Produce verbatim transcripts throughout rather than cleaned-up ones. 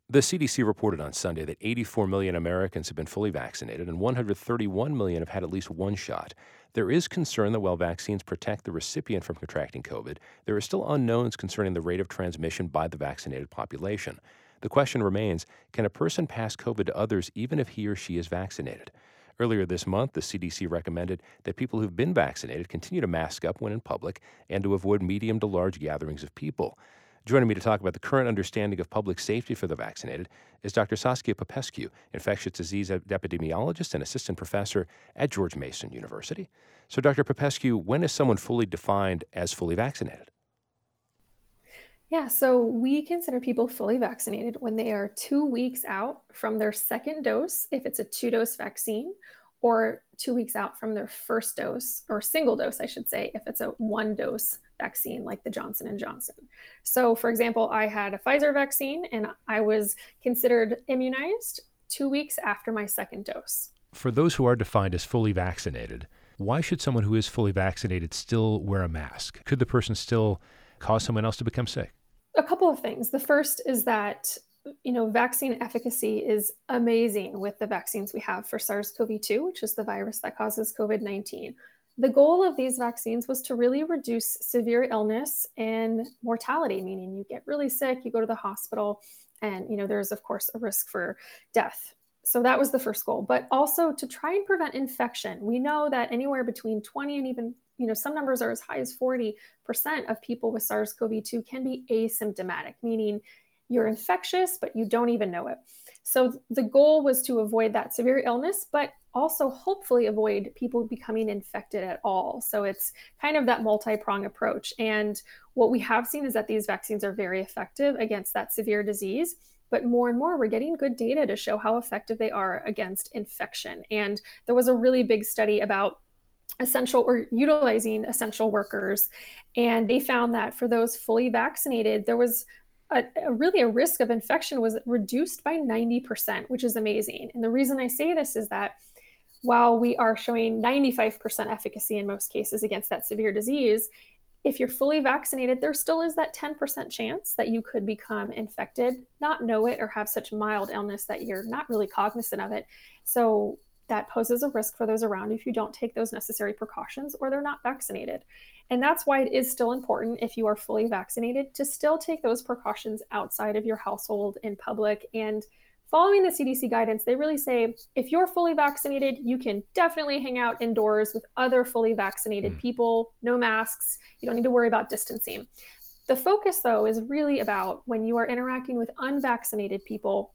The C D C reported on Sunday that eighty-four million Americans have been fully vaccinated and one hundred thirty-one million have had at least one shot. There is concern that while vaccines protect the recipient from contracting COVID, there are still unknowns concerning the rate of transmission by the vaccinated population. The question remains, can a person pass COVID to others even if he or she is vaccinated? Earlier this month, the C D C recommended that people who've been vaccinated continue to mask up when in public and to avoid medium to large gatherings of people. Joining me to talk about the current understanding of public safety for the vaccinated is Doctor Saskia Popescu, infectious disease epidemiologist and assistant professor at George Mason University. So, Doctor Popescu, when is someone fully defined as fully vaccinated? Yeah, so we consider people fully vaccinated when they are two weeks out from their second dose, if it's a two dose vaccine, or two weeks out from their first dose, or single dose, I should say, if it's a one dose vaccine like the Johnson and Johnson. So, for example, I had a Pfizer vaccine and I was considered immunized two weeks after my second dose. For those who are defined as fully vaccinated, why should someone who is fully vaccinated still wear a mask? Could the person still cause someone else to become sick? A couple of things. The first is that, you know, vaccine efficacy is amazing with the vaccines we have for SARS-C o V two, which is the virus that causes COVID nineteen. The goal of these vaccines was to really reduce severe illness and mortality, meaning you get really sick, you go to the hospital, and, you know, there's, of course, a risk for death. So that was the first goal, but also to try and prevent infection. We know that anywhere between twenty and even, you know, some numbers are as high as forty percent of people with SARS-C o V two can be asymptomatic, meaning you're infectious, but you don't even know it. So the goal was to avoid that severe illness, but also hopefully avoid people becoming infected at all. So it's kind of that multi-prong approach. And what we have seen is that these vaccines are very effective against that severe disease. But more and more, we're getting good data to show how effective they are against infection. And there was a really big study about essential or utilizing essential workers. And they found that for those fully vaccinated, there was a, a really a risk of infection was reduced by ninety percent, which is amazing. And the reason I say this is that while we are showing ninety-five percent efficacy in most cases against that severe disease, if you're fully vaccinated, there still is that ten percent chance that you could become infected, not know it, or have such mild illness that you're not really cognizant of it. So that poses a risk for those around you if you don't take those necessary precautions or they're not vaccinated. And that's why it is still important, if you are fully vaccinated, to still take those precautions outside of your household, in public. And following the C D C guidance, they really say if you're fully vaccinated, you can definitely hang out indoors with other fully vaccinated Mm. people, no masks. You don't need to worry about distancing. The focus, though, is really about when you are interacting with unvaccinated people.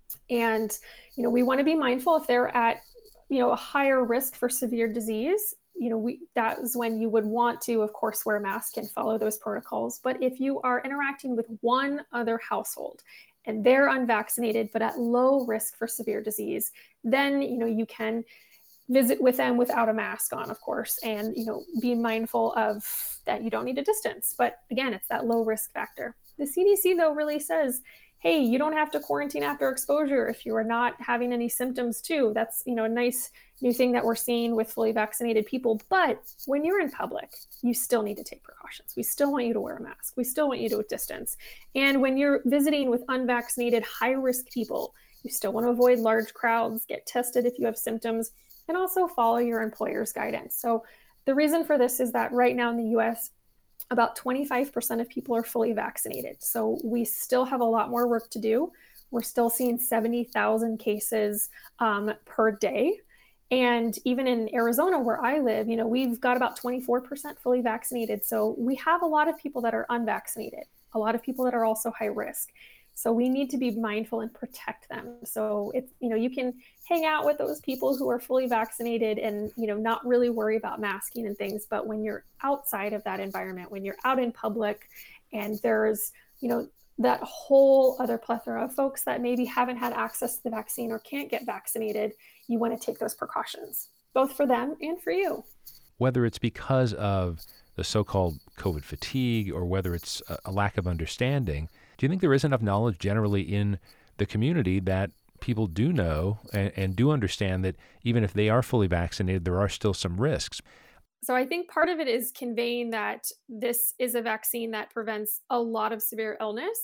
And, you know, we want to be mindful if they're at, you know, a higher risk for severe disease. You know, we that is when you would want to, of course, wear a mask and follow those protocols. But if you are interacting with one other household and they're unvaccinated but at low risk for severe disease, then, you know, you can visit with them without a mask on, of course, and, you know, be mindful of that you don't need a distance. But again, it's that low risk factor. The C D C, though, really says, hey, you don't have to quarantine after exposure if you are not having any symptoms too. That's, you know, a nice new thing that we're seeing with fully vaccinated people. But when you're in public, you still need to take precautions. We still want you to wear a mask. We still want you to distance. And when you're visiting with unvaccinated high-risk people, you still want to avoid large crowds, get tested if you have symptoms, and also follow your employer's guidance. So the reason for this is that right now in the U S, about twenty-five percent of people are fully vaccinated. So we still have a lot more work to do. We're still seeing seventy thousand cases um, per day. And even in Arizona, where I live, you know, we've got about twenty-four percent fully vaccinated. So we have a lot of people that are unvaccinated, a lot of people that are also high risk. So we need to be mindful and protect them. So it's, you know, you can hang out with those people who are fully vaccinated and, you know, not really worry about masking and things. But when you're outside of that environment, when you're out in public and there's, you know, that whole other plethora of folks that maybe haven't had access to the vaccine or can't get vaccinated, you want to take those precautions, both for them and for you. Whether it's because of the so-called COVID fatigue or whether it's a, a lack of understanding, do you think there is enough knowledge generally in the community that people do know and, and do understand that even if they are fully vaccinated, there are still some risks? So I think part of it is conveying that this is a vaccine that prevents a lot of severe illness.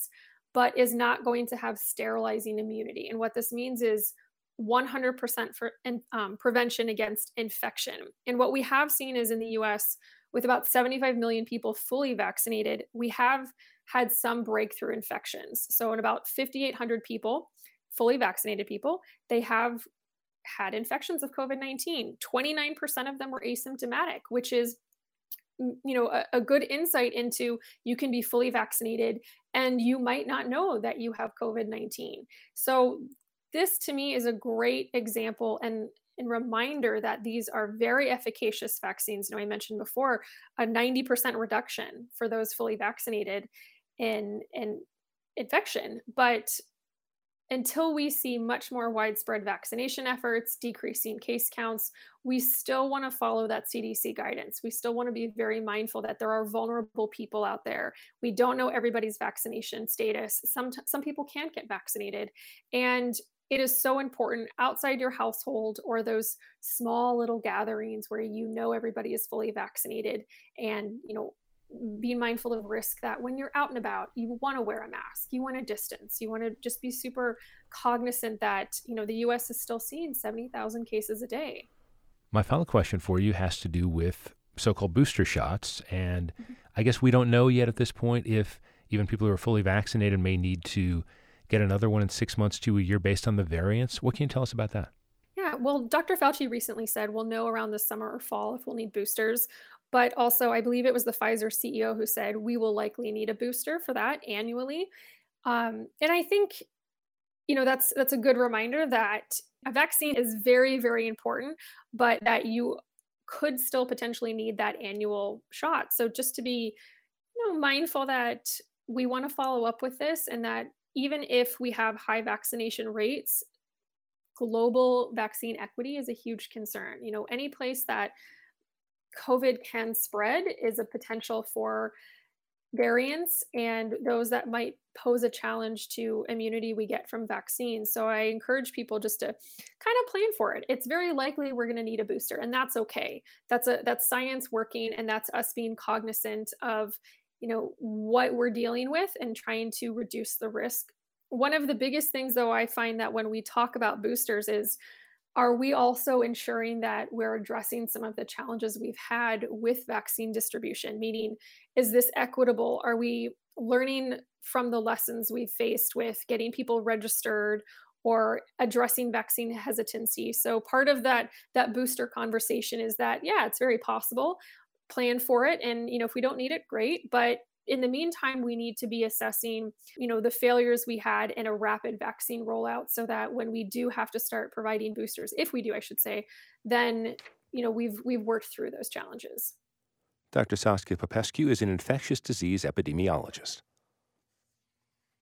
but is not going to have sterilizing immunity. And what this means is one hundred percent for um, prevention against infection. And what we have seen is in the U S, with about seventy-five million people fully vaccinated, we have had some breakthrough infections. So, in about five thousand eight hundred people, fully vaccinated people, they have had infections of COVID nineteen. twenty-nine percent of them were asymptomatic, which is you know a, a good insight into you can be fully vaccinated and you might not know that you have COVID nineteen. So this to me is a great example and and reminder that these are very efficacious vaccines. You know, I mentioned before a ninety percent reduction for those fully vaccinated in in infection, but until we see much more widespread vaccination efforts, decreasing case counts, we still want to follow that C D C guidance. We still want to be very mindful that there are vulnerable people out there. We don't know everybody's vaccination status. Some some people can't get vaccinated, and it is so important outside your household or those small little gatherings where you know everybody is fully vaccinated, and you know be mindful of risk that when you're out and about, you want to wear a mask, you want to distance, you want to just be super cognizant that, you know, the U S is still seeing seventy thousand cases a day. My final question for you has to do with so-called booster shots. And mm-hmm. I guess we don't know yet at this point if even people who are fully vaccinated may need to get another one in six months to a year based on the variants. What can you tell us about that? Yeah, well, Doctor Fauci recently said we'll know around the summer or fall if we'll need boosters. But also, I believe it was the Pfizer C E O who said we will likely need a booster for that annually. Um, and I think, you know, that's that's a good reminder that a vaccine is very, very important, but that you could still potentially need that annual shot. So just to be, you know, mindful that we want to follow up with this, and that even if we have high vaccination rates, global vaccine equity is a huge concern. You know, any place that COVID can spread is a potential for variants and those that might pose a challenge to immunity we get from vaccines. So I encourage people just to kind of plan for it. It's very likely we're going to need a booster, and that's okay. That's a that's science working, and that's us being cognizant of, you know, what we're dealing with and trying to reduce the risk. One of the biggest things, though, I find that when we talk about boosters is, are we also ensuring that we're addressing some of the challenges we've had with vaccine distribution? Meaning, is this equitable? Are we learning from the lessons we've faced with getting people registered or addressing vaccine hesitancy? So part of that that booster conversation is that, yeah, it's very possible. Plan for it. And, you know, if we don't need it, great. But in the meantime, we need to be assessing, you know, the failures we had in a rapid vaccine rollout, so that when we do have to start providing boosters, if we do, I should say, then, you know, we've we've worked through those challenges. Doctor Saskia Popescu is an infectious disease epidemiologist.